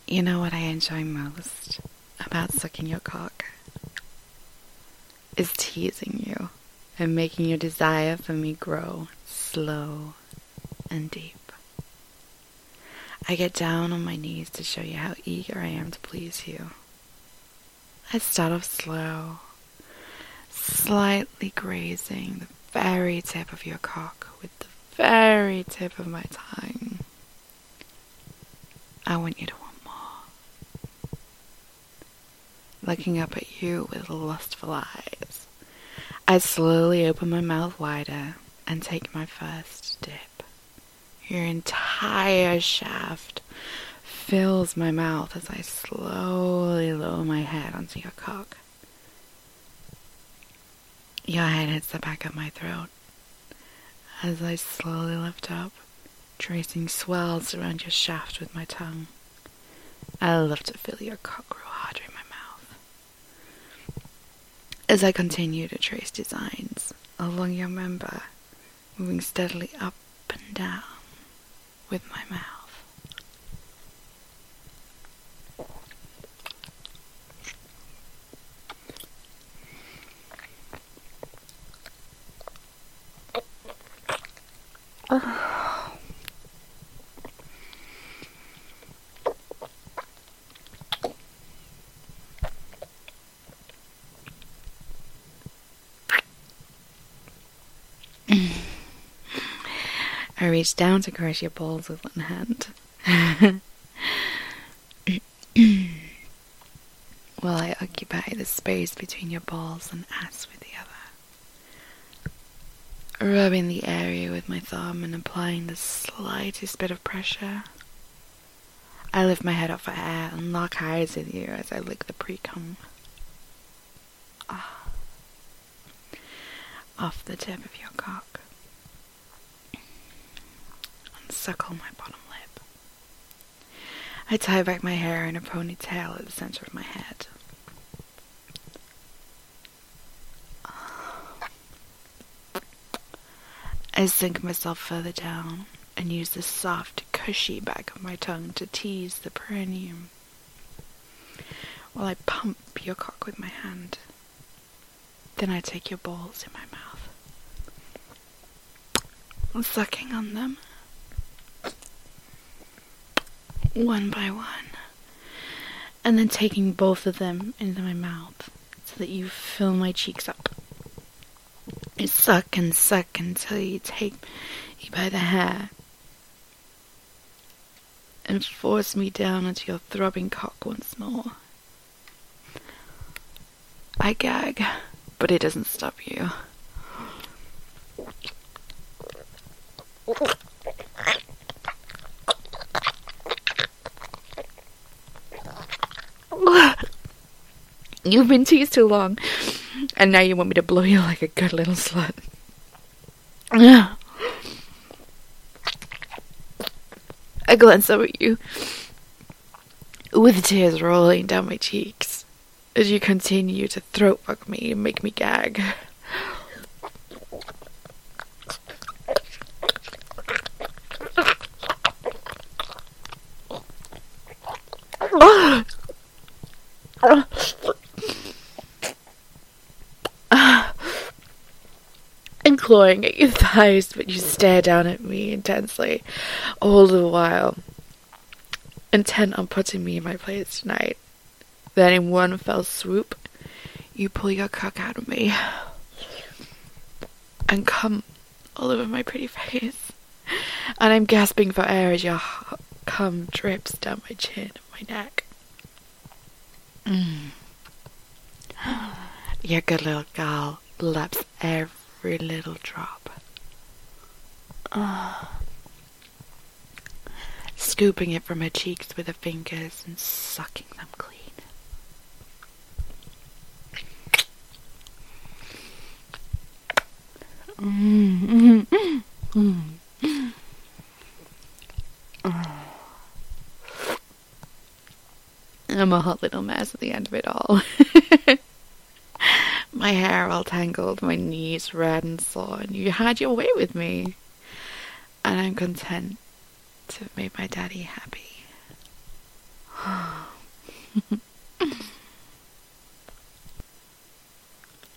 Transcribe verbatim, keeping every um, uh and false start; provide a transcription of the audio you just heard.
You know what I enjoy most about sucking your cock? Is teasing you and making your desire for me grow slow and deep. I get down on my knees to show you how eager I am to please you. I start off slow, slightly grazing the very tip of your cock with the very tip of my tongue. I want you to want more. Looking up at you with lustful eyes, I slowly open my mouth wider and take my first dip. Your entire shaft fills my mouth as I slowly lower my head onto your cock. Your head hits the back of my throat as I slowly lift up, tracing swells around your shaft with my tongue. I love to feel your cock grow harder in my mouth. As I continue to trace designs along your member, moving steadily up and down with my mouth. I reach down to caress your balls with one hand, while I occupy the space between your balls and ass with the other, rubbing the area with my thumb and applying the slightest bit of pressure. I lift my head up for air and lock eyes with you as I lick the pre-cum ah, off the tip of your cock. Suckle my bottom lip. I tie back my hair in a ponytail at the center of my head. I sink myself further down and use the soft, cushy back of my tongue to tease the perineum, while I pump your cock with my hand. Then I take your balls in my mouth, sucking on them one by one, and then taking both of them into my mouth so that you fill my cheeks up. You suck and suck until you take me by the hair and force me down onto your throbbing cock once more. I gag, but it doesn't stop you. You've been teased too long, and now you want me to blow you like a good little slut. I glance up at you, with tears rolling down my cheeks, as you continue to throat fuck me and make me gag. I'm clawing at your thighs, but you stare down at me intensely, all the while intent on putting me in my place tonight. Then in one fell swoop, you pull your cock out of me and come all over my pretty face, and I'm gasping for air as your cum drips down my chin and my neck. Mm. Your good little gal laps every little drop, uh, scooping it from her cheeks with her fingers and sucking them clean. Mm, mm, mm, mm. Oh. I'm a hot little mess at the end of it all. My hair all tangled, my knees red and sore, and you had your way with me. And I'm content to have made my daddy happy.